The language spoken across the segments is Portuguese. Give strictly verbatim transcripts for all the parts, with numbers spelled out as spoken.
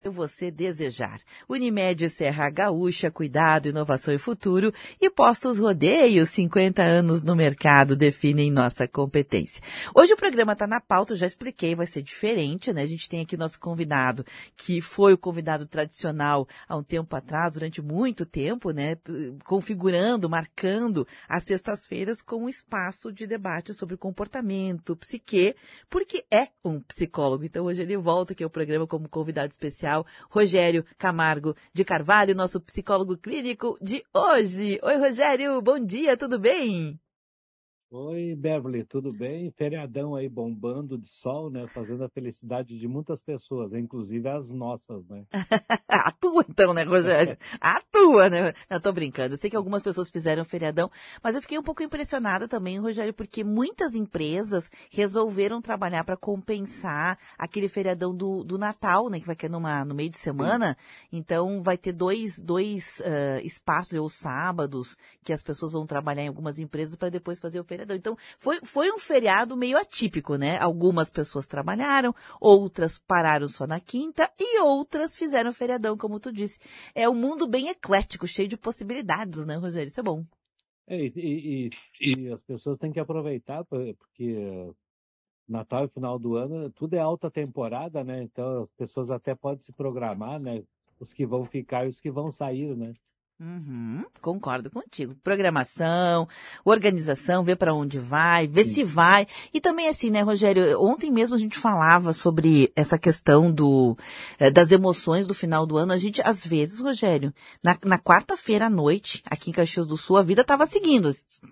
você desejar. Unimed Serra Gaúcha, cuidado, inovação e futuro. E Postos Rodeio, cinquenta anos no mercado, definem nossa competência. Hoje o programa está na pauta, eu já expliquei, vai ser diferente, né? A gente tem aqui nosso convidado, que foi o convidado tradicional há um tempo atrás, durante muito tempo, né? Configurando, marcando as sextas-feiras como um espaço de debate sobre comportamento, psique, porque é um psicólogo. Então hoje ele volta aqui ao programa como convidado especial. Rogério Camargo de Carvalho, nosso psicólogo clínico de hoje. Oi, Rogério, bom dia, tudo bem? Oi, Beverly, tudo bem? Feriadão aí bombando de sol, né? Fazendo a felicidade de muitas pessoas, inclusive as nossas, né? A tua então, né, Rogério? A tua, né? Não, tô brincando. Eu sei que algumas pessoas fizeram feriadão, mas eu fiquei um pouco impressionada também, Rogério, porque muitas empresas resolveram trabalhar para compensar aquele feriadão do, do Natal, né? Que vai cair numa, no meio de semana. Sim. Então, vai ter dois, dois uh, espaços, ou sábados, que as pessoas vão trabalhar em algumas empresas para depois fazer o feriadão. Então, foi, foi um feriado meio atípico, né? Algumas pessoas trabalharam, outras pararam só na quinta e outras fizeram feriadão, como tu disse. É um mundo bem eclético, cheio de possibilidades, né, Rogério? Isso é bom. É, e, e, e as pessoas têm que aproveitar, porque Natal e final do ano, tudo é alta temporada, né? Então, as pessoas até podem se programar, né? Os que vão ficar e os que vão sair, né? Uhum, concordo contigo. Programação, organização, ver para onde vai, ver Sim. se vai. E também assim, né, Rogério, ontem mesmo a gente falava sobre essa questão do, das emoções do final do ano. A gente, às vezes, Rogério, na, na quarta-feira à noite, aqui em Caxias do Sul, a vida estava seguindo.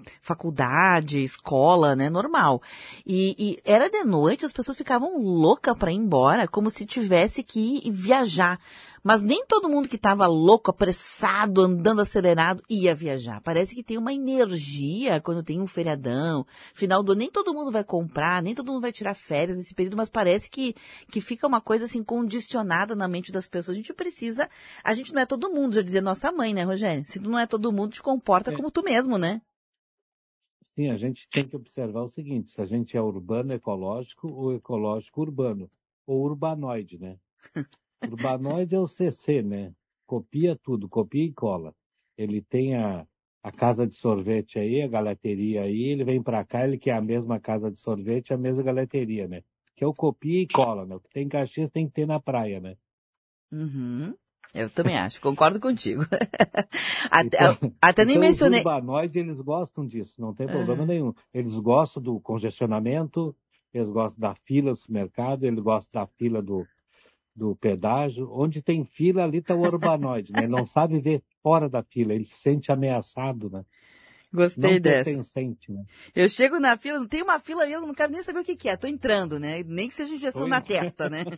Faculdade, escola, né, normal. E, e era de noite, as pessoas ficavam loucas para ir embora, como se tivesse que ir viajar. Mas nem todo mundo que estava louco, apressado, andando acelerado, ia viajar. Parece que tem uma energia quando tem um feriadão, final do ano. Nem todo mundo vai comprar, nem todo mundo vai tirar férias nesse período, mas parece que, que fica uma coisa assim condicionada na mente das pessoas. A gente precisa, a gente não é todo mundo, já dizia nossa mãe, né, Rogério? Se tu não é todo mundo, te comporta é. como tu mesmo, né? Sim, a gente tem que observar o seguinte, se a gente é urbano ecológico ou ecológico urbano, ou urbanoide, né? Urbanoide é o C C, né? Copia tudo, copia e cola. Ele tem a, a casa de sorvete aí, a galateria aí, ele vem para cá, ele quer a mesma casa de sorvete, a mesma galateria, né? Que é o copia e cola, né? O que tem em Caxias tem que ter na praia, né? Uhum. Eu também acho, concordo contigo. até então, até nem então mencionei. Os urbanoides, eles gostam disso, não tem problema uhum. nenhum. Eles gostam do congestionamento, eles gostam da fila do supermercado, eles gostam da fila do do pedágio, onde tem fila, ali está o urbanoide, né? Ele não sabe ver fora da fila, ele se sente ameaçado, né? Gostei não dessa. pertencente, né? Eu chego na fila, tem uma fila ali, eu não quero nem saber o que, que é, tô entrando, né? Nem que seja injeção Oi. na testa, né?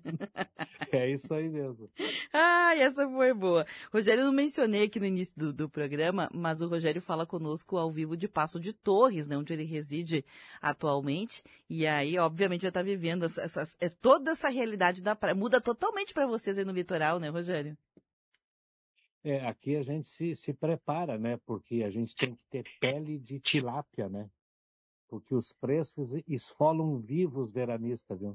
É isso aí mesmo. Ai, essa foi boa. Rogério, eu não mencionei aqui no início do, do programa, mas o Rogério fala conosco ao vivo de Passo de Torres, né? Onde ele reside atualmente. E aí, obviamente, já está vivendo essa, essa, é toda essa realidade da praia. Muda totalmente para vocês aí no litoral, né, Rogério? É, aqui a gente se, se prepara, né? Porque a gente tem que ter pele de tilápia, né? Porque os preços esfolam vivos veranistas, viu?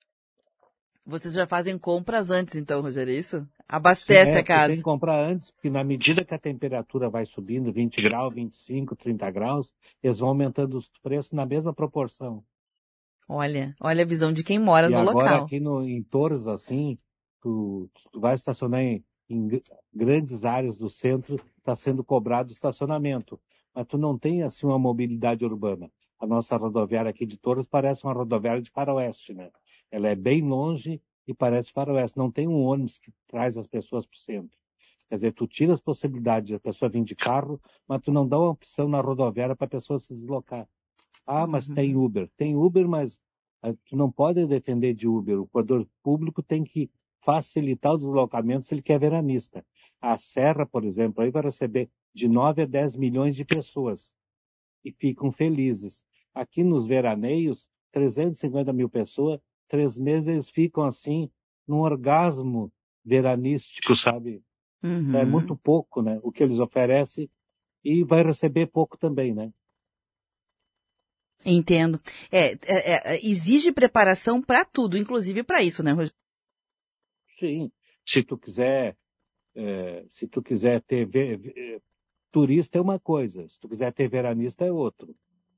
Vocês já fazem compras antes, então, Rogério, é isso? Abastece Sim, é, a casa. Tem que comprar antes, porque na medida que a temperatura vai subindo, vinte graus, vinte e cinco, trinta graus, eles vão aumentando os preços na mesma proporção. Olha, olha a visão de quem mora e no local. E agora aqui no, em Torres, assim, tu, tu vai estacionar em, em grandes áreas do centro, está sendo cobrado estacionamento. Mas tu não tem, assim, uma mobilidade urbana. A nossa rodoviária aqui de Torres parece uma rodoviária de faroeste, né? Ela é bem longe e parece faroeste. Não tem um ônibus que traz as pessoas para o centro. Quer dizer, tu tira as possibilidades da pessoa vir de carro, mas tu não dá uma opção na rodoviária para a pessoa se deslocar. Ah, mas uhum. tem Uber. Tem Uber, mas tu não pode depender de Uber. O poder público tem que facilitar os deslocamentos se ele quer veranista. A Serra, por exemplo, aí vai receber de nove a dez milhões de pessoas e ficam felizes. Aqui nos veraneios, trezentos e cinquenta mil pessoas, três meses eles ficam assim, num orgasmo veranístico, sabe? Uhum. É muito pouco, né? O que eles oferecem e vai receber pouco também, né? Entendo. É, é, é, exige preparação para tudo, inclusive para isso, né, Rogério? Sim. Se tu quiser, é, se tu quiser ter ve- ve- turista é uma coisa, se tu quiser ter veranista é outro,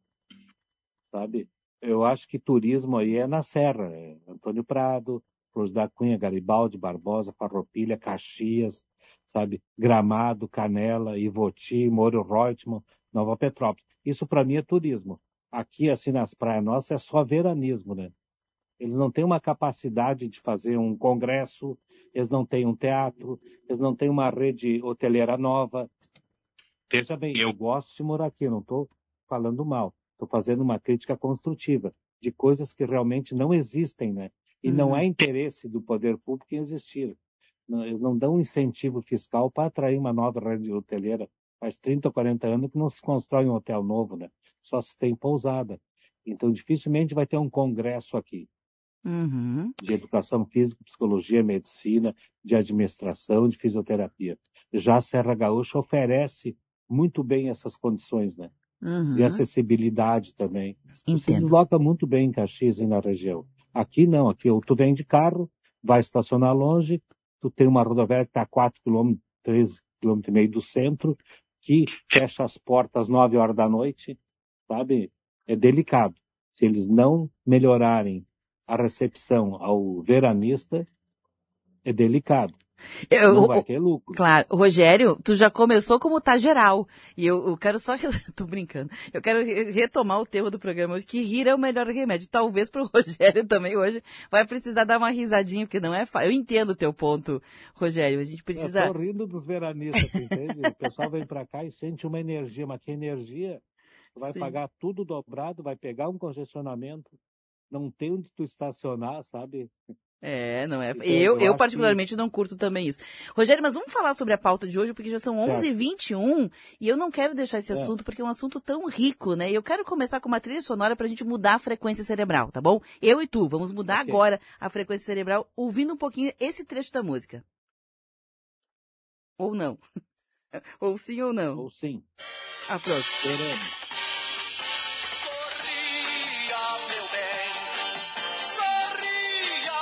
sabe? Eu acho que turismo aí é na Serra, é Antônio Prado, Flores da Cunha, Garibaldi, Barbosa, Farroupilha, Caxias, sabe? Gramado, Canela, Ivoti, Moro Reutemann, Nova Petrópolis. Isso para mim é turismo. Aqui, assim, nas praias nossas, é só veranismo, né? Eles não têm uma capacidade de fazer um congresso, eles não têm um teatro, eles não têm uma rede hoteleira nova. Veja bem, eu gosto de morar aqui, eu não estou falando mal. Estou fazendo uma crítica construtiva de coisas que realmente não existem, né? E não é Uhum. interesse do poder público em existir. Não, eles não dão incentivo fiscal para atrair uma nova rede hoteleira. Faz trinta ou quarenta anos que não se constrói um hotel novo, né? Só se tem pousada. Então, dificilmente vai ter um congresso aqui Uhum. de educação física, psicologia, medicina, de administração, de fisioterapia. Já a Serra Gaúcha oferece muito bem essas condições, né? De Uhum. acessibilidade também. Tu se Entendo. desloca muito bem em Caxias e na região. Aqui não, aqui tu vem de carro, vai estacionar longe, tu tem uma rodoviária que está a quatro quilômetros, três quilômetros e meio do centro, que fecha as portas às nove horas da noite, sabe? É delicado. Se eles não melhorarem a recepção ao veranista, é delicado. Eu, Não o- vai o- ter lucro. claro, Rogério, tu já começou como tá geral. E eu, eu quero só. Tô brincando. Eu quero re- retomar o tema do programa hoje, que rir é o melhor remédio. Talvez pro Rogério também hoje vai precisar dar uma risadinha, porque não é fácil. Eu entendo o teu ponto, Rogério. A gente Eu estou precisa. rindo dos veranistas, tu entende? O pessoal vem para cá e sente uma energia, mas que energia? Tu vai Sim. pagar tudo dobrado, vai pegar um congestionamento, não tem onde tu estacionar, sabe? É, não é. Então, Eu, eu eu acho que... particularmente não curto também isso. Rogério, mas vamos falar sobre a pauta de hoje, porque já são onze e Certo. vinte e um e eu não quero deixar esse É, assunto porque é um assunto tão rico, né? E eu quero começar com uma trilha sonora pra gente mudar a frequência cerebral, tá bom? Eu e tu, vamos mudar ok. agora a frequência cerebral ouvindo um pouquinho esse trecho da música. Ou não. Ou sim ou não. Ou sim, Ah, pronto. esperamos. Sorria, meu bem, sorria.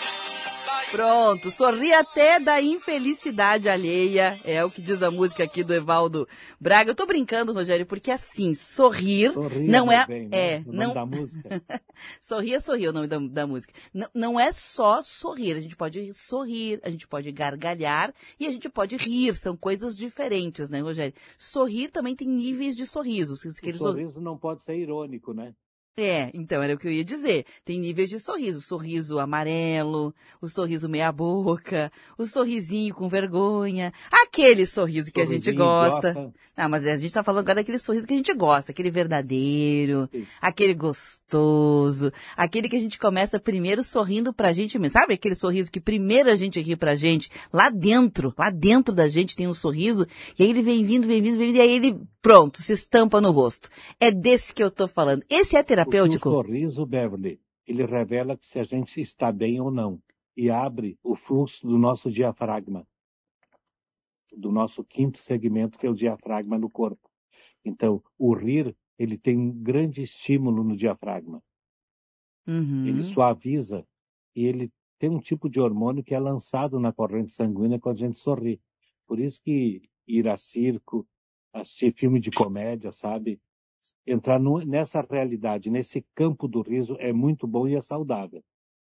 Pronto, sorri até da infelicidade alheia, é o que diz a música aqui do Evaldo Braga. Eu tô brincando, Rogério, porque assim, sorrir Sorria, não meu é, bem, né? é, O nome não, da música. sorrir é sorrir, é o nome da, da música. Não, não é só sorrir, a gente pode sorrir, a gente pode gargalhar e a gente pode rir, são coisas diferentes, né, Rogério? Sorrir também tem níveis de sorrisos. O Aquele sor- sorriso não pode ser irônico, né? É, então era o que eu ia dizer. Tem níveis de sorriso. Sorriso amarelo, o sorriso meia boca, o sorrisinho com vergonha, aquele sorriso que a gente Sorrisinho gosta. idiota. Não, mas a gente tá falando agora daquele sorriso que a gente gosta, aquele verdadeiro, Sim. aquele gostoso, aquele que a gente começa primeiro sorrindo pra gente mesmo. Sabe aquele sorriso que primeiro a gente ri pra gente? Lá dentro, lá dentro da gente tem um sorriso, e aí ele vem vindo, vem vindo, vem vindo, e aí ele, pronto, se estampa no rosto. É desse que eu tô falando. Esse é Porque o terapêutico? sorriso, Beverly, ele revela se a gente está bem ou não. E abre o fluxo do nosso diafragma, do nosso quinto segmento, que é o diafragma no corpo. Então, o rir, ele tem um grande estímulo no diafragma. Ele Uhum. suaviza e ele tem um tipo de hormônio que é lançado na corrente sanguínea quando a gente sorri. Por isso que ir a circo, assistir filme de comédia, sabe? Entrar no, nessa realidade, nesse campo do riso é muito bom e é saudável.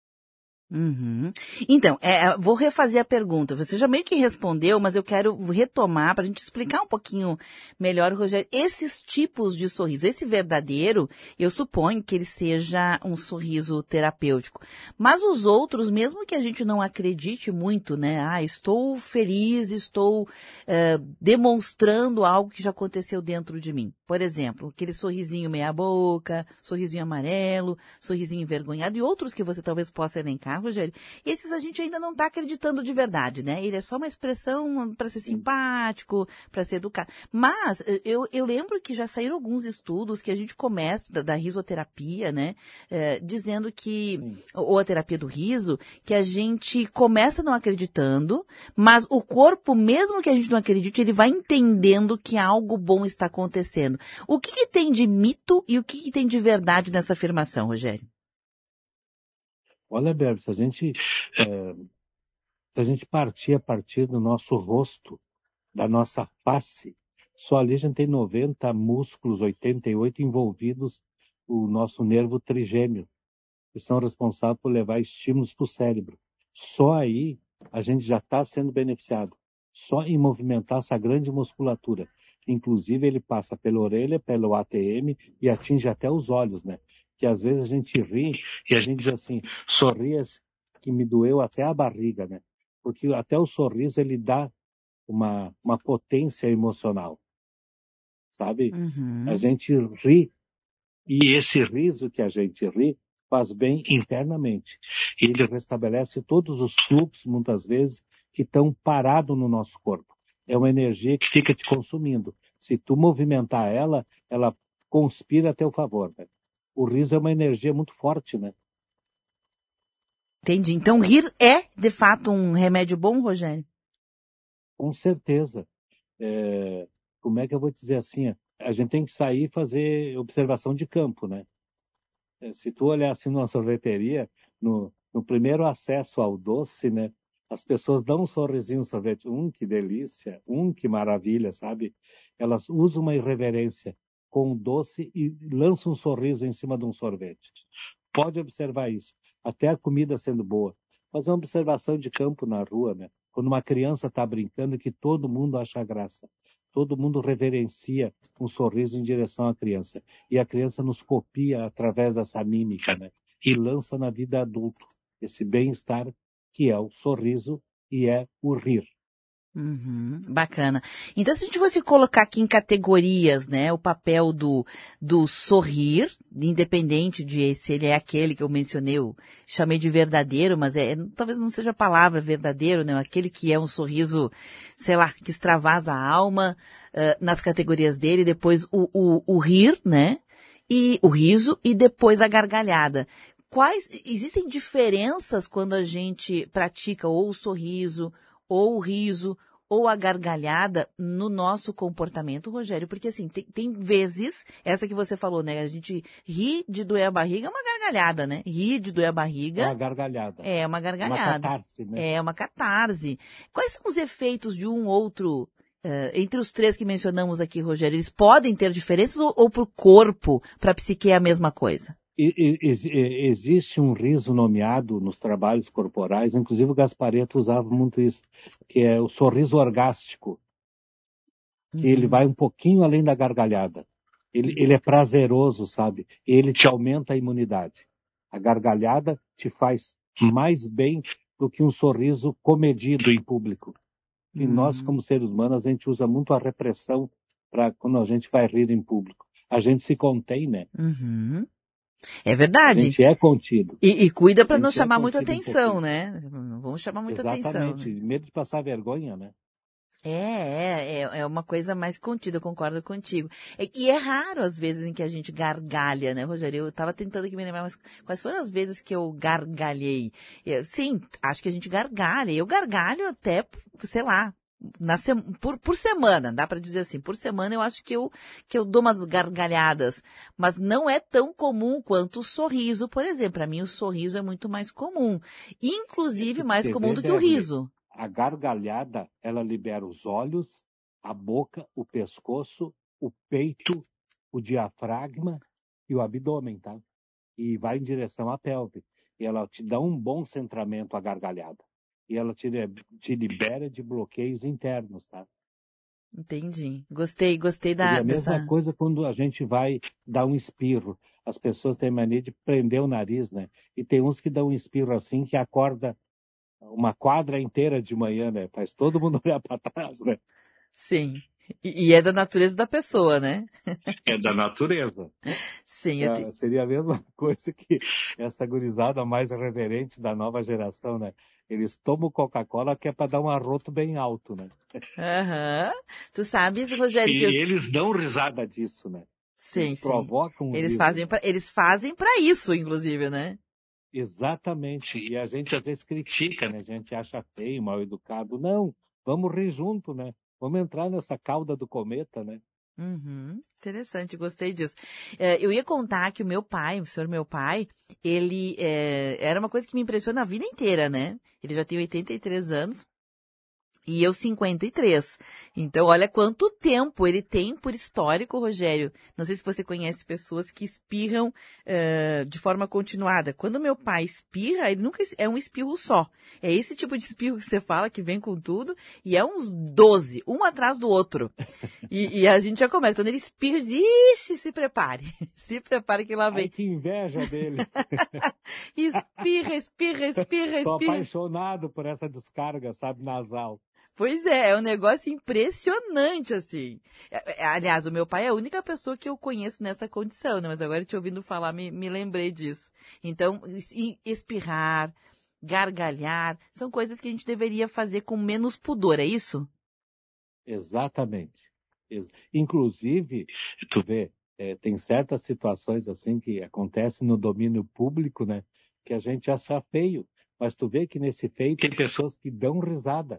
Uhum. Então, é, vou refazer a pergunta. Você já meio que respondeu, mas eu quero retomar para a gente explicar um pouquinho melhor, Rogério, esses tipos de sorriso. Esse verdadeiro, eu suponho que ele seja um sorriso terapêutico. Mas os outros, mesmo que a gente não acredite muito, né? Ah, estou feliz, estou eh, demonstrando algo que já aconteceu dentro de mim. Por exemplo, aquele sorrisinho meia boca, sorrisinho amarelo, sorrisinho envergonhado e outros que você talvez possa elencar, Rogério. Esses a gente ainda não está acreditando de verdade, né? Ele é só uma expressão para ser Sim. simpático, para ser educado. Mas eu, eu lembro que já saíram alguns estudos que a gente começa da, da risoterapia, né? Eh, dizendo que, Sim. ou a terapia do riso, que a gente começa não acreditando, mas o corpo, mesmo que a gente não acredite, ele vai entendendo que algo bom está acontecendo. O que, que tem de mito e o que, que tem de verdade nessa afirmação, Rogério? Olha, Beverly, se a gente é, Se a gente partir a partir do nosso rosto, da nossa face, só ali a gente tem noventa músculos, oitenta e oito envolvidos, o nosso nervo trigêmeo, que são responsáveis por levar estímulos para o cérebro. Só aí a gente já está sendo beneficiado. Só em movimentar essa grande musculatura. Inclusive ele passa pela orelha, pelo A T M e atinge até os olhos, né? Que às vezes a gente ri e a gente diz assim, sorria que me doeu até a barriga, né? Porque até o sorriso ele dá uma, uma potência emocional, sabe? Uhum. A gente ri e esse riso que a gente ri faz bem internamente. Ele restabelece todos os fluxos, muitas vezes, que estão parados no nosso corpo. É uma energia que fica te consumindo. Se tu movimentar ela, ela conspira a teu favor, né? O riso é uma energia muito forte, né? Entendi. Então, rir é, de fato, um remédio bom, Rogério? Com certeza. É, como é que eu vou dizer assim? A gente tem que sair e fazer observação de campo, né? Se tu olhar assim numa sorveteria, no, no primeiro acesso ao doce, né? As pessoas dão um sorrisinho no sorvete. Hum, que delícia. Hum, que maravilha, sabe? Elas usam uma irreverência com o doce e lançam um sorriso em cima de um sorvete. Pode observar isso. Até a comida sendo boa. Fazer uma observação de campo na rua, né? Quando uma criança está brincando, que todo mundo acha graça. Todo mundo reverencia um sorriso em direção à criança. E a criança nos copia através dessa mímica, né? E lança na vida adulta esse bem-estar que é o sorriso e é o rir. Uhum, bacana. Então, se a gente fosse colocar aqui em categorias, né, o papel do, do sorrir, independente de se ele é aquele que eu mencionei, eu chamei de verdadeiro, mas é, talvez não seja a palavra verdadeiro, né, aquele que é um sorriso, sei lá, que extravasa a alma, uh, nas categorias dele, depois o, o, o rir, né, e o riso, e depois a gargalhada. Quais, existem diferenças quando a gente pratica ou o sorriso, ou o riso, ou a gargalhada no nosso comportamento, Rogério? Porque assim, tem, tem vezes, essa que você falou, né? A gente ri de doer a barriga, é uma gargalhada, né? Rir de doer a barriga. É uma gargalhada. É uma gargalhada. Uma catarse, né? É uma catarse. Quais são os efeitos de um outro, uh, entre os três que mencionamos aqui, Rogério? Eles podem ter diferenças ou, ou para o corpo, para a psique é a mesma coisa? Existe um riso nomeado nos trabalhos corporais, inclusive o Gasparetto usava muito isso, que é o sorriso orgástico, que uhum. Ele vai um pouquinho além da gargalhada. Ele, ele é prazeroso, sabe? Ele te aumenta a imunidade. A gargalhada te faz mais bem do que um sorriso comedido em público. E uhum. Nós, como seres humanos, a gente usa muito a repressão para quando a gente vai rir em público. A gente se contém, né? Uhum. É verdade. A gente é contido. E, e cuida para não chamar é muita atenção, um né? Não vamos chamar muita Exatamente. atenção. Exatamente. Né? Medo de passar vergonha, né? É, é, é uma coisa mais contida, eu concordo contigo. E, e é raro as vezes em que a gente gargalha, né, Rogério? Eu estava tentando aqui me lembrar, mas quais foram as vezes que eu gargalhei? Eu, sim, acho que a gente gargalha. Eu gargalho até, sei lá, na se... por, por semana, dá para dizer assim, por semana eu acho que eu, que eu dou umas gargalhadas, mas não é tão comum quanto o sorriso, por exemplo. Para mim o sorriso é muito mais comum, inclusive mais comum do que o riso. A gargalhada, ela libera os olhos, a boca, o pescoço, o peito, o diafragma e o abdômen, tá? E vai em direção à pelve. E ela te dá um bom centramento à gargalhada. E ela te, te libera de bloqueios internos, tá? Entendi. Gostei, gostei da... E a mesma dessa... coisa quando a gente vai dar um espirro. As pessoas têm mania de prender o nariz, né? E tem uns que dão um espirro assim que acorda uma quadra inteira de manhã, né? Faz todo mundo olhar para trás, né? Sim. E, e é da natureza da pessoa, né? É da natureza. Sim. É, te... Seria a mesma coisa que essa gurizada mais reverente da nova geração, né? Eles tomam Coca-Cola que é para dar um arroto bem alto, né? Aham. Uhum. Tu sabes, Rogério, e que eu... eles dão risada disso, né? Sim, eles sim. Provocam um eles riso, fazem né? pra... Eles fazem para isso, inclusive, né? Exatamente. E a gente às vezes critica, né? A gente acha feio, mal educado. Não, vamos rir junto, né? Vamos entrar nessa cauda do cometa, né? Uhum, interessante, gostei disso. É, eu ia contar que o meu pai, o senhor meu pai, ele é, era uma coisa que me impressiona a vida inteira, né? Ele já tem oitenta e três anos. E eu cinquenta e três. Então, olha quanto tempo ele tem por histórico, Rogério. Não sei se você conhece pessoas que espirram uh, de forma continuada. Quando meu pai espirra, ele nunca é um espirro só. É esse tipo de espirro que você fala, que vem com tudo, e é uns doze, um atrás do outro. E, e a gente já começa. Quando ele espirra, diz, ixi, se prepare. Se prepare que lá vem. Ai, que inveja dele. Espirra, espirra, espirra, espirra. Tô apaixonado por essa descarga, sabe, nasal. Pois é, é um negócio impressionante, assim. Aliás, o meu pai é a única pessoa que eu conheço nessa condição, né? Mas agora te ouvindo falar, me, me lembrei disso. Então, espirrar, gargalhar, são coisas que a gente deveria fazer com menos pudor, é isso? Exatamente. Inclusive, tu vê, é, tem certas situações assim que acontecem no domínio público, né? Que a gente acha feio. Mas tu vê que nesse feio tem pessoas que dão risada.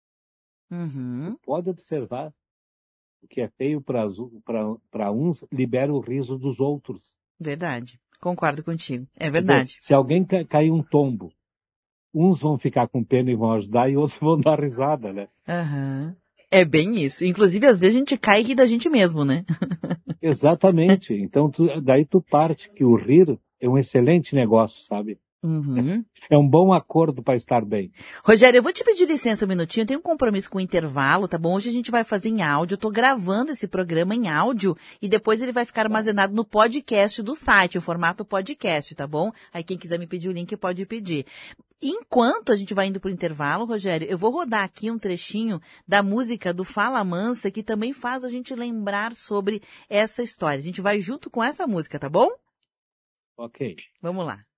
Uhum. Pode observar, o que é feio para uns libera o riso dos outros. Verdade, concordo contigo, é verdade. Se alguém ca- cair um tombo, uns vão ficar com pena e vão ajudar e outros vão dar risada, né? Uhum. É bem isso, inclusive às vezes a gente cai e ri da gente mesmo, né? Exatamente, então tu, daí tu parte que o rir é um excelente negócio, sabe? Uhum. É um bom acordo para estar bem. Rogério, eu vou te pedir licença um minutinho, eu tenho um compromisso com o intervalo, tá bom? Hoje a gente vai fazer em áudio, eu tô gravando esse programa em áudio e depois ele vai ficar armazenado no podcast do site, o formato podcast, tá bom? Aí quem quiser me pedir o link pode pedir. Enquanto a gente vai indo pro intervalo, Rogério, eu vou rodar aqui um trechinho da música do Fala Mansa, que também faz a gente lembrar sobre essa história. A gente vai junto com essa música, tá bom? Ok. Vamos lá.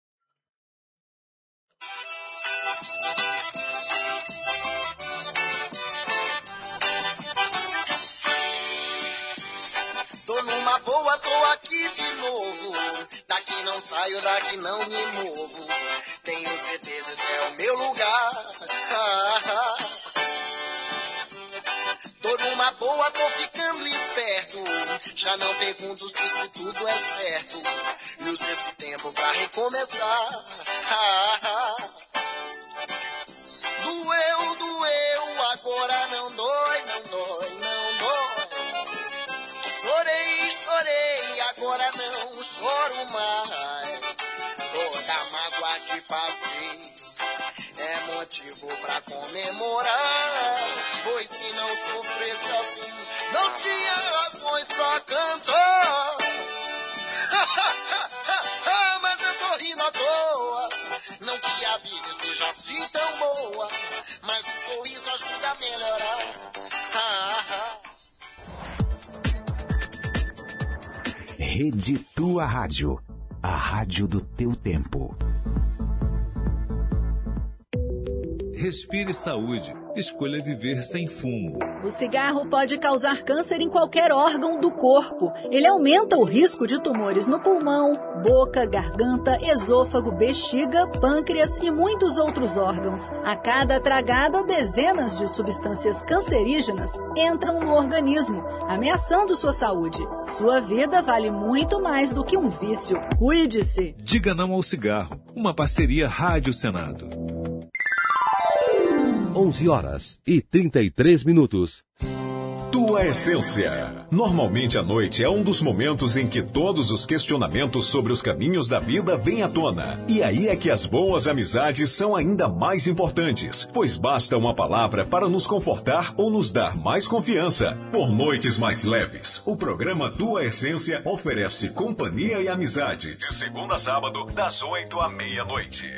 Tô numa boa, tô aqui de novo. Daqui não saio, daqui não me movo. Tenho certeza esse é o meu lugar. Ah, ah. Tô numa boa, tô ficando esperto. Já não pergunto se isso tudo é certo. E uso esse tempo pra recomeçar. Ah, ah. Doeu, doeu, agora não dói, não dói, não dói. Chorei, chorei, agora não choro mais. Toda mágoa que passei é motivo pra comemorar. Pois se não sofresse assim, não tinha razões pra cantar. Mas eu tô rindo à toa. Não que a vida esteja assim tão boa, mas o sorriso ajuda a melhorar. Ah, ah. Rede Tua Rádio, a rádio do teu tempo. Respire saúde. Escolha viver sem fumo. O cigarro pode causar câncer em qualquer órgão do corpo. Ele aumenta o risco de tumores no pulmão, boca, garganta, esôfago, bexiga, pâncreas e muitos outros órgãos. A cada tragada, dezenas de substâncias cancerígenas entram no organismo, ameaçando sua saúde. Sua vida vale muito mais do que um vício. Cuide-se. Diga não ao cigarro. Uma parceria Rádio Senado. onze horas e trinta e três minutos. Tua Essência. Normalmente a noite é um dos momentos em que todos os questionamentos sobre os caminhos da vida vêm à tona. E aí é que as boas amizades são ainda mais importantes, pois basta uma palavra para nos confortar ou nos dar mais confiança. Por noites mais leves, o programa Tua Essência oferece companhia e amizade, de segunda a sábado, das oito à meia-noite.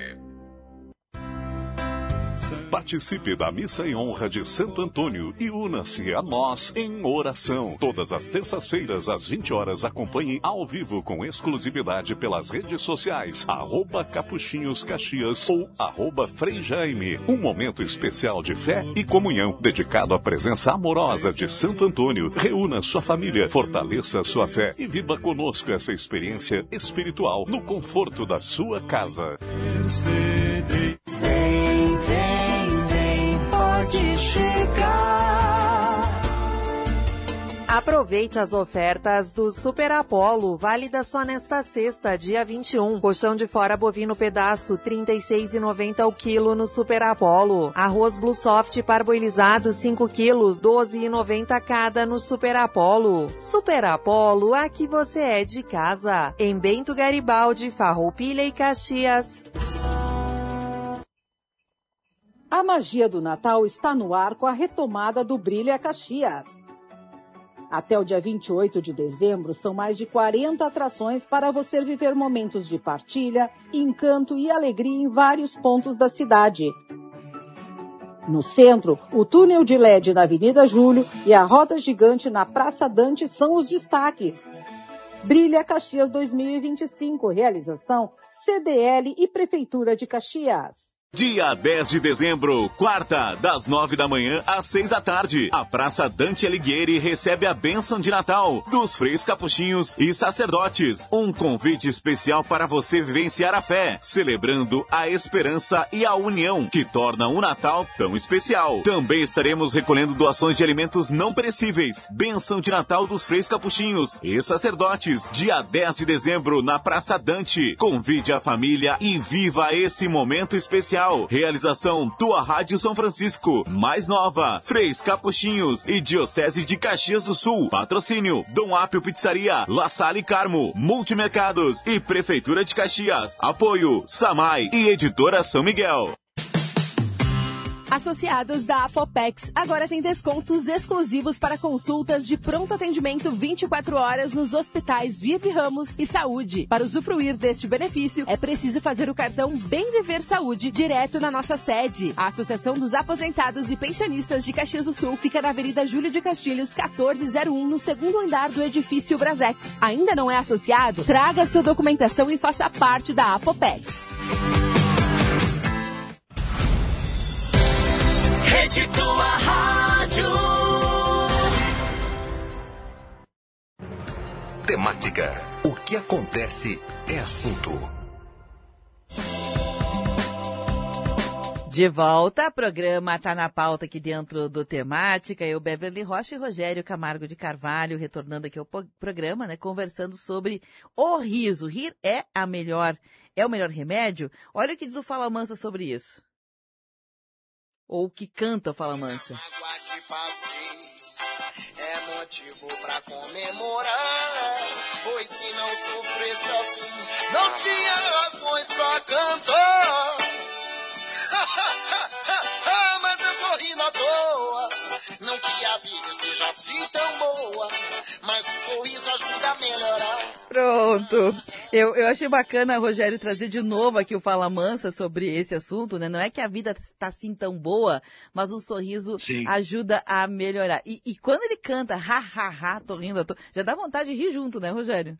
Participe da missa em honra de Santo Antônio e una-se a nós em oração. Todas as terças-feiras, às vinte horas, acompanhe ao vivo com exclusividade pelas redes sociais, arroba Capuchinhos Caxias ou arroba Frei Jaime. Um momento especial de fé e comunhão, dedicado à presença amorosa de Santo Antônio. Reúna sua família, fortaleça sua fé e viva conosco essa experiência espiritual no conforto da sua casa. Vem, vem, vem, pode chegar. A Aproveite as ofertas do Super Apollo, válida só nesta sexta, dia vinte e um. Colchão de fora bovino pedaço, trinta e seis reais e noventa centavos o quilo no Super Apollo. Arroz Blue Soft parboilizado, cinco quilos, doze reais e noventa centavos cada no Super Apollo. Super Apollo, aqui você é de casa. Em Bento Garibaldi, Farroupilha e Caxias. A magia do Natal está no ar com a retomada do Brilha Caxias. Até o dia vinte e oito de dezembro, são mais de quarenta atrações para você viver momentos de partilha, encanto e alegria em vários pontos da cidade. No centro, o túnel de L E D na Avenida Júlio e a roda gigante na Praça Dante são os destaques. Brilha Caxias dois mil e vinte e cinco, realização C D L e Prefeitura de Caxias. Dia dez de dezembro, quarta, das nove da manhã às seis da tarde. A Praça Dante Alighieri recebe a bênção de Natal dos freis capuchinhos e sacerdotes. Um convite especial para você vivenciar a fé, celebrando a esperança e a união que torna o Natal tão especial. Também estaremos recolhendo doações de alimentos não perecíveis. Bênção de Natal dos freis capuchinhos e sacerdotes. Dia dez de dezembro, na Praça Dante. Convide a família e viva esse momento especial. Realização Tua Rádio São Francisco, mais nova, Freis Capuchinhos e Diocese de Caxias do Sul. Patrocínio Dom Apio Pizzaria, La Salle Carmo, Multimercados e Prefeitura de Caxias. Apoio Samai e Editora São Miguel. Associados da Apopex agora tem descontos exclusivos para consultas de pronto atendimento vinte e quatro horas nos hospitais Vive Ramos e Saúde. Para usufruir deste benefício, é preciso fazer o cartão Bem Viver Saúde direto na nossa sede. A Associação dos Aposentados e Pensionistas de Caxias do Sul fica na Avenida Júlio de Castilhos, quatorze zero um, no segundo andar do edifício Brasex. Ainda não é associado? Traga sua documentação e faça parte da Apopex. Rede Tua Rádio. Temática. O que acontece é assunto. De volta, programa Tá na Pauta aqui dentro do Temática. Eu, Beverly Rocha e Rogério Camargo de Carvalho, retornando aqui ao programa, né, conversando sobre o riso. Rir é a melhor, é o melhor remédio? Olha o que diz o Fala Mansa sobre isso. Ou o que canta o Fala Mansa. É motivo pra comemorar, pois se não sofresse assim, não tinha razões pra cantar. Mas eu tô rindo à toa, não que a vida esteja assim tão boa, mas o sorriso ajuda a melhorar. Pronto. Eu, eu achei bacana, Rogério, trazer de novo aqui o Fala Mansa sobre esse assunto, né? Não é que a vida está assim tão boa, mas o sorriso Sim. ajuda a melhorar. E, e quando ele canta, ha, ha, ha, tô rindo, tô... já dá vontade de rir junto, né, Rogério?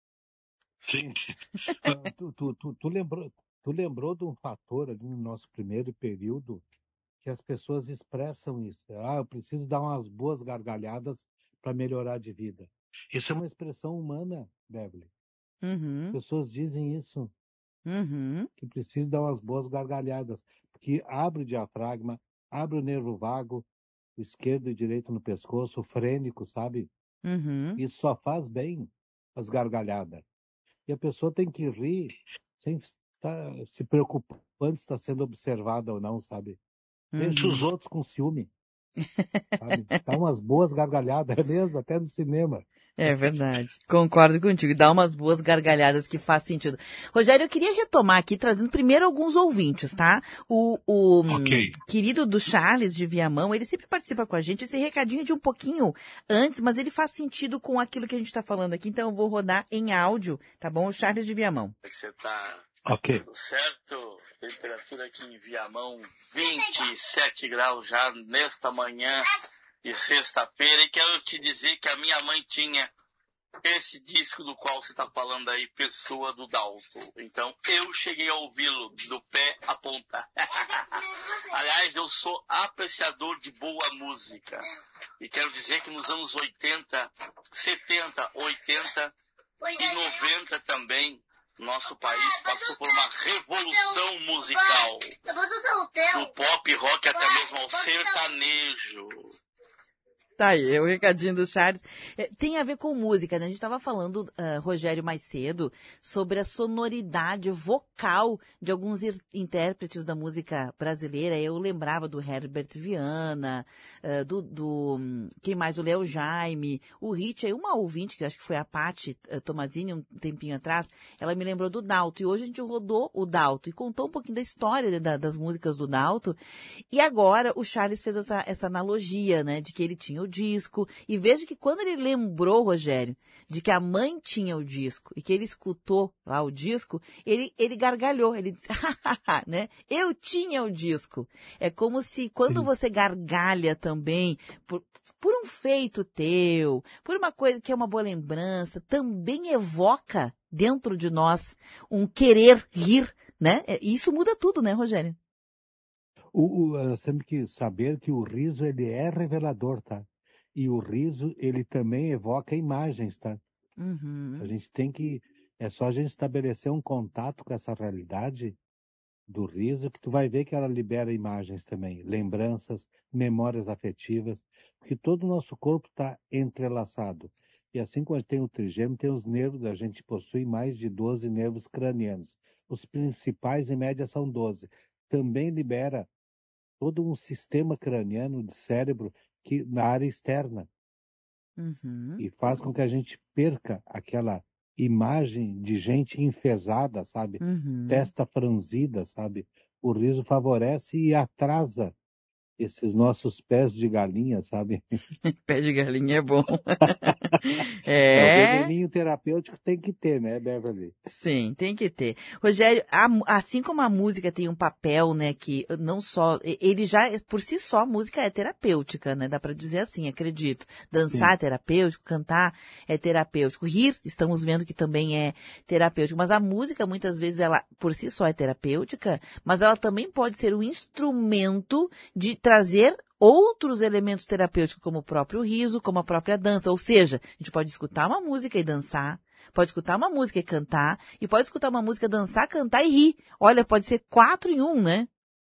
Sim. tu, tu, tu, tu, lembrou, tu lembrou de um fator ali no nosso primeiro período que as pessoas expressam isso. Ah, eu preciso dar umas boas gargalhadas para melhorar de vida. Isso é uma expressão humana, Beverly. Uhum. As pessoas dizem isso, uhum. que precisa dar umas boas gargalhadas, porque abre o diafragma, abre o nervo vago, o esquerdo e direito no pescoço, o frênico, sabe? Uhum. Isso só faz bem as gargalhadas. E a pessoa tem que rir sem estar se preocupando se está sendo observada ou não, sabe? Uhum. Deixa os outros com ciúme. Sabe? Dá umas boas gargalhadas, é mesmo, até no cinema. É verdade, concordo contigo, dá umas boas gargalhadas que faz sentido. Rogério, eu queria retomar aqui, trazendo primeiro alguns ouvintes, tá? O, o okay. querido do Charles de Viamão, ele sempre participa com a gente, esse recadinho é de um pouquinho antes, mas ele faz sentido com aquilo que a gente tá falando aqui, então eu vou rodar em áudio, tá bom? O Charles de Viamão. Você tá okay. tudo certo? Temperatura aqui em Viamão, vinte e sete graus já nesta manhã de sexta-feira, e quero te dizer que a minha mãe tinha esse disco do qual você está falando aí, Pessoa do Dalto. Então, eu cheguei a ouvi-lo do pé à ponta. Aliás, eu sou apreciador de boa música. E quero dizer que nos anos oitenta, setenta, oitenta e noventa também, nosso país passou por uma revolução musical. Do pop, rock, até mesmo ao sertanejo. Tá aí, o recadinho do Charles. É, tem a ver com música, né? A gente estava falando, uh, Rogério, mais cedo, sobre a sonoridade vocal de alguns ir- intérpretes da música brasileira. Eu lembrava do Herbert Viana, uh, do, do, quem mais? O Léo Jaime, o Hit, aí uma ouvinte, que eu acho que foi a Paty uh, Tomazini, um tempinho atrás, ela me lembrou do Dalto. E hoje a gente rodou o Dalto e contou um pouquinho da história da, das músicas do Dalto. E agora o Charles fez essa, essa analogia, né? De que ele tinha o disco, e veja que quando ele lembrou, Rogério, de que a mãe tinha o disco, e que ele escutou lá o disco, ele, ele gargalhou, ele disse, né? Eu tinha o disco. É como se quando você gargalha também, por, por um feito teu, por uma coisa que é uma boa lembrança, também evoca dentro de nós um querer rir, né? Isso muda tudo, né, Rogério? O, o, nós temos que saber que o riso, ele é revelador, tá? E o riso, ele também evoca imagens, tá? Uhum. A gente tem que... É só a gente estabelecer um contato com essa realidade do riso, que tu vai ver que ela libera imagens também, lembranças, memórias afetivas, porque todo o nosso corpo está entrelaçado. E assim como a gente tem o trigêmeo, tem os nervos, a gente possui mais de doze nervos cranianos. Os principais, em média, são doze. Também libera todo um sistema craniano de cérebro que, na área externa. Uhum. E faz com que a gente perca aquela imagem de gente enfesada, sabe? Uhum. Testa franzida, sabe? O riso favorece e atrasa esses nossos pés de galinha, sabe? Pé de galinha é bom. É. É. O veneninho terapêutico tem que ter, né, Beverly? Sim, tem que ter. Rogério, a, assim como a música tem um papel, né, que não só, ele já, por si só, a música é terapêutica, né, dá pra dizer assim, acredito. Dançar Sim. é terapêutico, cantar é terapêutico, rir, estamos vendo que também é terapêutico, mas a música, muitas vezes, ela, por si só, é terapêutica, mas ela também pode ser um instrumento de trazer outros elementos terapêuticos, como o próprio riso, como a própria dança. Ou seja, a gente pode escutar uma música e dançar, pode escutar uma música e cantar, e pode escutar uma música, dançar, cantar e rir. Olha, pode ser quatro em um, né?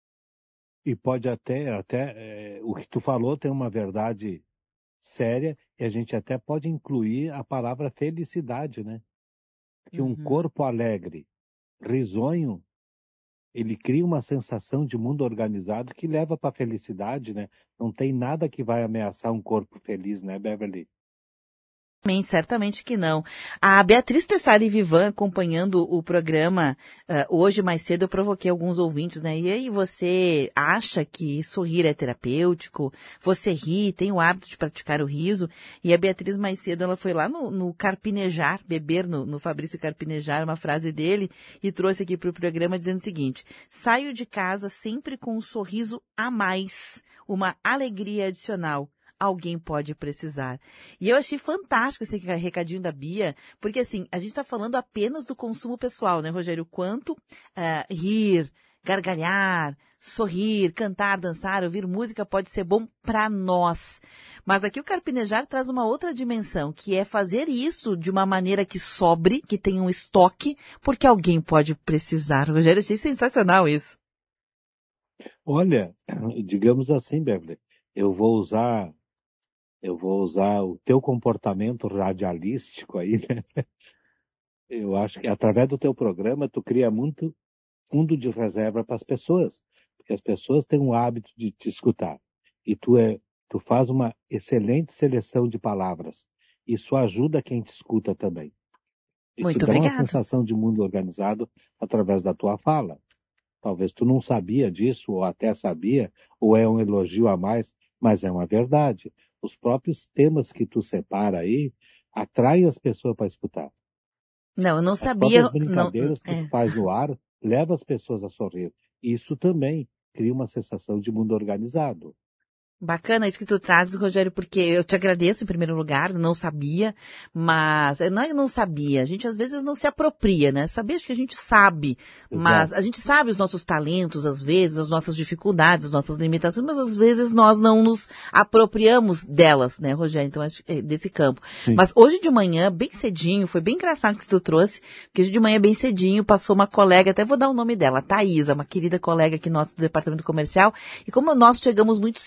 E pode até, até é, o que tu falou tem uma verdade séria, e a gente até pode incluir a palavra felicidade, né? Que Uhum. um corpo alegre, risonho, ele cria uma sensação de mundo organizado que leva para a felicidade, né? Não tem nada que vai ameaçar um corpo feliz, né, Beverly? Certamente que não. A Beatriz Tessari Vivan, acompanhando o programa, uh, hoje mais cedo eu provoquei alguns ouvintes, né? E aí, você acha que sorrir é terapêutico? Você ri, tem o hábito de praticar o riso? E a Beatriz mais cedo, ela foi lá no, no Carpinejar, beber no, no Fabrício Carpinejar, uma frase dele, e trouxe aqui para o programa dizendo o seguinte: saio de casa sempre com um sorriso a mais, uma alegria adicional. Alguém pode precisar. E eu achei fantástico esse recadinho da Bia, porque assim, a gente está falando apenas do consumo pessoal, né, Rogério? Quanto uh, rir, gargalhar, sorrir, cantar, dançar, ouvir música pode ser bom para nós. Mas aqui o Carpinejar traz uma outra dimensão, que é fazer isso de uma maneira que sobre, que tenha um estoque, porque alguém pode precisar. Rogério, eu achei sensacional isso. Olha, digamos assim, Beverly, eu vou usar Eu vou usar o teu comportamento radialístico aí, né? Eu acho que através do teu programa tu cria muito fundo de reserva para as pessoas, porque as pessoas têm o hábito de te escutar. E tu, é, tu faz uma excelente seleção de palavras. Isso ajuda quem te escuta também. Isso Muito dá obrigado. uma sensação de mundo organizado através da tua fala. Talvez tu não sabia disso, ou até sabia, ou é um elogio a mais, mas é uma verdade. Os próprios temas que tu separa aí atraem as pessoas para escutar. Não, eu não as sabia. As brincadeiras não, que é. tu faz no ar levam as pessoas a sorrir. Isso também cria uma sensação de mundo organizado. Bacana isso que tu trazes, Rogério, porque eu te agradeço em primeiro lugar, não sabia, mas não é que não sabia, a gente às vezes não se apropria, né? Saber acho que a gente sabe, mas a gente sabe os nossos talentos, às vezes, as nossas dificuldades, as nossas limitações, mas às vezes nós não nos apropriamos delas, né, Rogério? Então, acho que é desse campo. Sim. Mas hoje de manhã, bem cedinho, foi bem engraçado que tu trouxe, porque hoje de manhã, bem cedinho, passou uma colega, até vou dar o nome dela, Thaisa, uma querida colega aqui nossa do departamento comercial, e como nós chegamos muito cedo, ela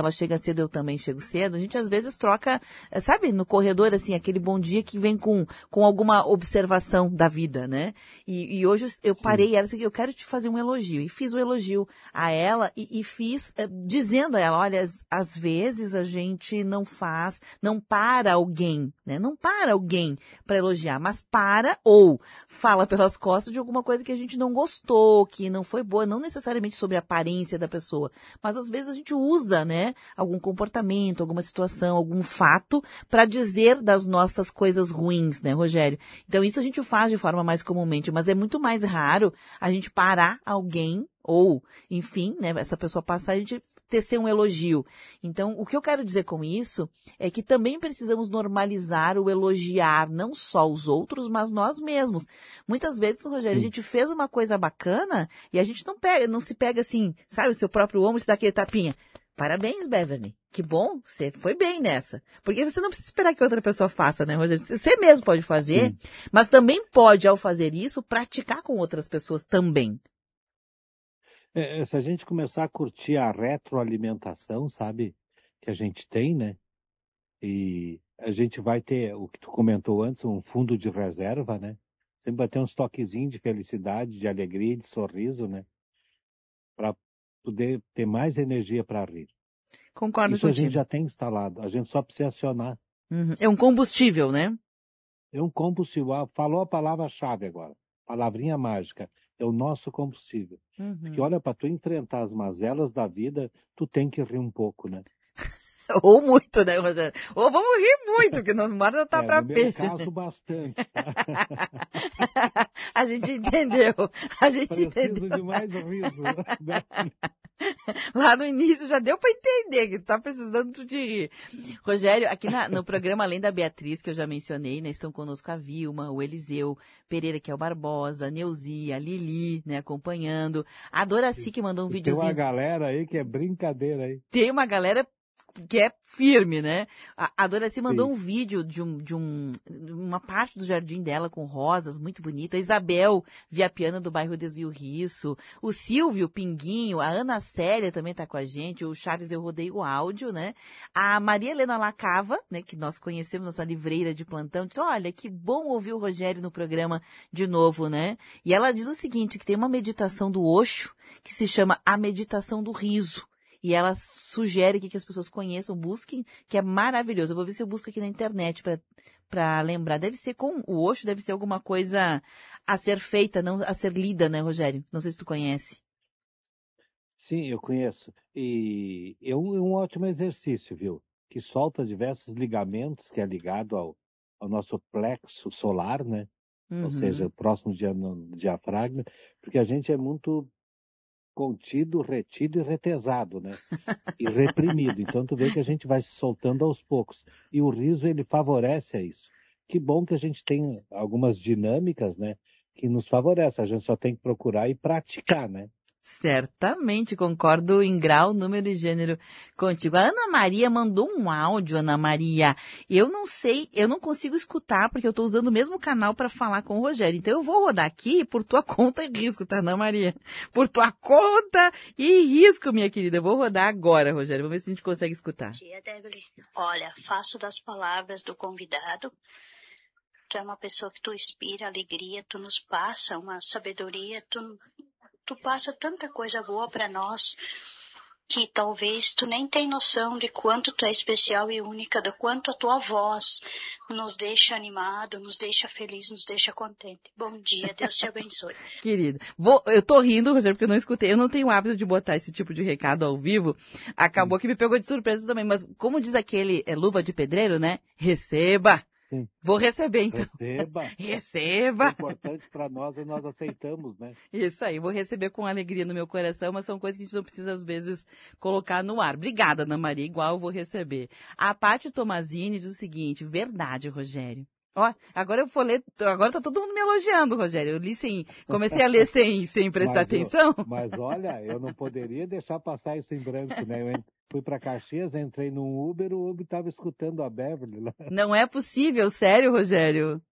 ela chega cedo, eu também chego cedo, a gente às vezes troca, sabe, no corredor, assim, aquele bom dia que vem com, com alguma observação da vida, né? E, e hoje eu parei, ela disse, eu quero te fazer um elogio. E fiz o elogio a ela e, e fiz uh, dizendo a ela, olha, às, às vezes a gente não faz, não para alguém, né? Não para alguém para elogiar, mas para ou fala pelas costas de alguma coisa que a gente não gostou, que não foi boa, não necessariamente sobre a aparência da pessoa, mas às vezes a gente usa, né, algum comportamento, alguma situação, algum fato para dizer das nossas coisas ruins, né, Rogério? Então isso a gente faz de forma mais comumente, mas é muito mais raro a gente parar alguém ou, enfim, né, essa pessoa passar, a gente tecer um elogio. Então, o que eu quero dizer com isso é que também precisamos normalizar o elogiar não só os outros, mas nós mesmos. Muitas vezes, Rogério, a gente fez uma coisa bacana e a gente não pega, não se pega assim, sabe, o seu próprio ombro e se dá aquele tapinha. Parabéns, Beverly. Que bom, você foi bem nessa. Porque você não precisa esperar que outra pessoa faça, né, Rogério? Você mesmo pode fazer, sim, mas também pode, ao fazer isso, praticar com outras pessoas também. É, se a gente começar a curtir a retroalimentação, sabe, que a gente tem, né, e a gente vai ter, o que tu comentou antes, um fundo de reserva, né, sempre vai ter uns toquezinhos de felicidade, de alegria, de sorriso, né, para poder ter mais energia para rir. Concordo Isso contigo. A gente já tem instalado, a gente só precisa acionar. Uhum. É um combustível, né? É um combustível, falou a palavra-chave agora, palavrinha mágica. É o nosso combustível. Uhum. Porque olha, para tu enfrentar as mazelas da vida, tu tem que rir um pouco, né? Ou muito, né, Rogério? Ou vamos rir muito, que não mora não tá é, para peixe. No meu caso, bastante. Tá? A gente entendeu. A gente Preciso entendeu. de mais riso. Né? Lá no início já deu para entender que tu tá precisando de rir. Rogério, aqui na, no programa Além da Beatriz, que eu já mencionei, né, estão conosco a Vilma, o Eliseu Pereira, que é o Barbosa, a Neuzi, a Lili, né, acompanhando. A Doraci, que mandou um videozinho. Tem uma galera aí que é brincadeira aí. Tem uma galera que é firme, né? A, a Doraci mandou Sim. um vídeo de, um, de um, uma parte do jardim dela com rosas, muito bonito. A Isabel Viapiana, do bairro Desvio Risso. O Silvio Pinguinho, a Ana Célia também tá com a gente. O Charles, eu rodei o áudio, né? A Maria Helena Lacava, né, que nós conhecemos, nossa livreira de plantão, disse, olha, que bom ouvir o Rogério no programa de novo, né? E ela diz o seguinte, que tem uma meditação do Osho, que se chama A Meditação do Riso. E ela sugere que as pessoas conheçam, busquem, que é maravilhoso. Eu vou ver se eu busco aqui na internet para lembrar. Deve ser com o Osho, deve ser alguma coisa a ser feita, não a ser lida, né, Rogério? Não sei se tu conhece. Sim, eu conheço. E é um, é um ótimo exercício, viu? Que solta diversos ligamentos, que é ligado ao, ao nosso plexo solar, né? Uhum. Ou seja, próximo do diafragma, porque a gente é muito contido, retido e retesado, né? E reprimido. Então, tu vê que a gente vai se soltando aos poucos. E o riso, ele favorece a isso. Que bom que a gente tem algumas dinâmicas, né? Que nos favorecem. A gente só tem que procurar e praticar, né? Certamente, concordo em grau, número e gênero contigo. A Ana Maria mandou um áudio, Ana Maria. Eu não sei, eu não consigo escutar, porque eu estou usando o mesmo canal para falar com o Rogério. Então eu vou rodar aqui por tua conta e risco, tá, Ana Maria? Por tua conta e risco, minha querida. Eu vou rodar agora, Rogério. Vamos ver se a gente consegue escutar. Bom dia, Débora. Olha, faço das palavras do convidado, que é uma pessoa que tu inspira alegria, tu nos passa uma sabedoria, tu... Tu passa tanta coisa boa para nós que talvez tu nem tem noção de quanto tu é especial e única, do quanto a tua voz nos deixa animado, nos deixa feliz, nos deixa contente. Bom dia, Deus te abençoe. Querida, vou, eu tô rindo, Rogério, porque eu não escutei. Eu não tenho o hábito de botar esse tipo de recado ao vivo. Acabou que me pegou de surpresa também. Mas como diz aquele é, luva de pedreiro, né? Receba! Sim. Vou receber, então. Receba. Receba. É importante para nós e nós aceitamos, né? Isso aí, vou receber com alegria no meu coração, mas são coisas que a gente não precisa, às vezes, colocar no ar. Obrigada, Ana Maria, igual eu vou receber. A Paty Tomazini diz o seguinte, verdade, Rogério. Ó, agora eu vou ler, agora tá todo mundo me elogiando, Rogério. Eu li sem, comecei a ler sem, sem prestar mas, atenção. Eu, mas olha, eu não poderia deixar passar isso em branco, né? Eu fui para Caxias, entrei num Uber, o Uber estava escutando a Beverly lá. Não é possível, sério, Rogério?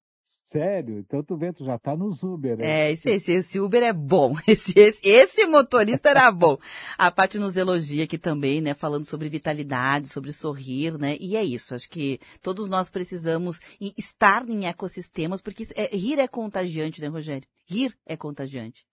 Sério? Então tu vê, tu já tá nos Uber, né? É, esse, esse, esse Uber é bom. Esse, esse, esse motorista era bom. A Paty nos elogia aqui também, né? Falando sobre vitalidade, sobre sorrir, né? E é isso. Acho que todos nós precisamos estar em ecossistemas, porque isso é, rir é contagiante, né, Rogério? Rir é contagiante.